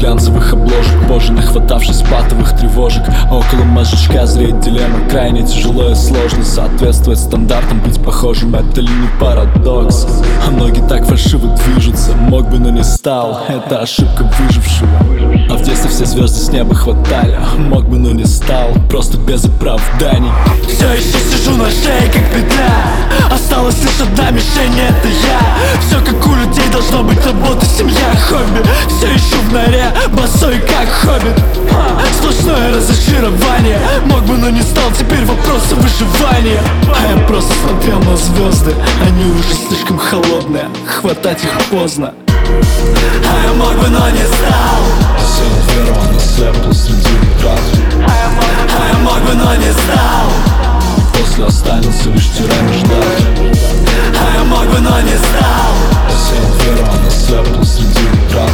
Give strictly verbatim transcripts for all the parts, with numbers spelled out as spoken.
глянцевых обложек, позже нахватавшись патовых тревожек. А около мозжечка зреет дилемма, крайне тяжело и сложно соответствовать стандартам, быть похожим — это ли не парадокс? А ноги так фальшиво движутся, мог бы, но не стал, это ошибка выжившего. А в детстве все звезды с неба хватали, мог бы, но не стал, просто без оправданий. Все еще сижу на шее, как петля, осталась лишь одна мишень, это я. Все как у людей должно быть: работа, семья, хобби. Все ищу в норе, босой как хоббит. а, Сплошное разочарование, мог бы, но не стал, теперь вопрос о выживании. А я просто смотрел на звезды, они уже слишком холодные, хватать их поздно. А я мог бы, но не стал. Сел веру, она слепла среди врат. А я мог бы, но не стал. После останется лишь тирами ждать. А я мог бы, но не стал. Сел веру, она слепла среди врат.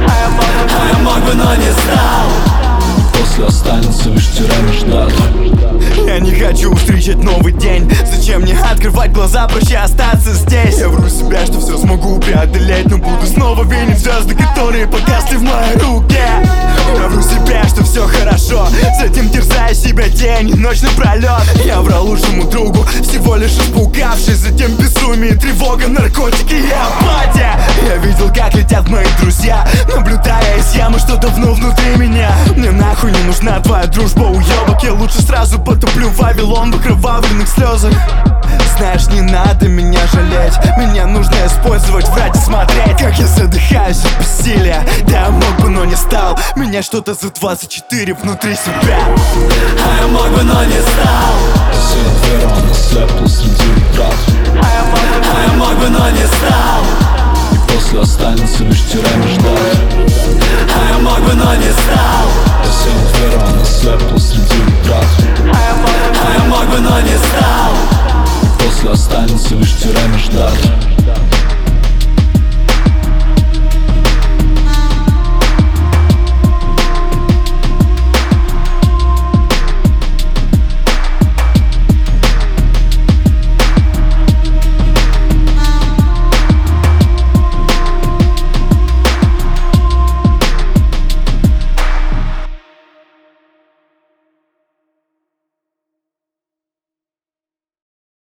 А я мог бы, но не стал. После останется лишь тирами ждать. Я не хочу встречать новый день. Зачем мне открывать глаза, проще остаться здесь. Я вру себя, что все смогу преодолеть, но буду снова винить звезды, которые погасли в моей руке. Я вру себя, что все хорошо, затем терзая себя день и ночь напролет. Я врал лучшему другу, всего лишь испугавшись, затем безумие, тревога, наркотики и апатия. Я видел, как летят мои друзья, наблюдая из ямы, что давно внутри меня. Мне нахуй не нужна твоя дружба, уебок. Я лучше сразу потоплю Вавилон в окровавленных слезах. Знаешь, не надо меня жалеть, меня нужно использовать, врать и смотреть, как я задыхаюсь от бессилия. Да, я мог бы, но не стал. Меня что-то за двадцать четыре внутри себя. А я мог бы, но не стал. Сел веру, она слепла среди врат. А я мог бы, но не стал. И после останется лишь тирами ждать. А я мог бы, но не стал. Сел веру, она слепла среди врат. А я мог бы, но не стал. После останется лишь тирами ждать.